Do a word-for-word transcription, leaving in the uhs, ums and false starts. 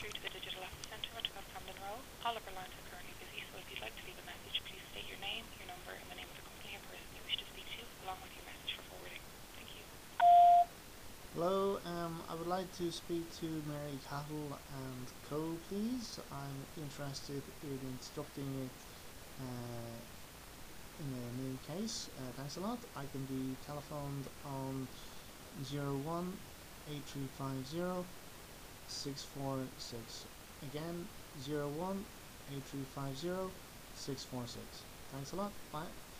through to the Digital Office Centre of Camden Row. All of our lines are currently busy, so if you'd like to leave a message, please state your name, your number, and the name of the company or person you wish to speak to, along with your message for forwarding. Thank you. Hello, um, I would like to speak to Mary Cattle and Co, please. I'm interested in instructing it uh, in a new case. Uh, thanks a lot. I can be telephoned on zero one eight three five zero six four six. Again, zero one eight three five zero six four six. Thanks a lot. Bye.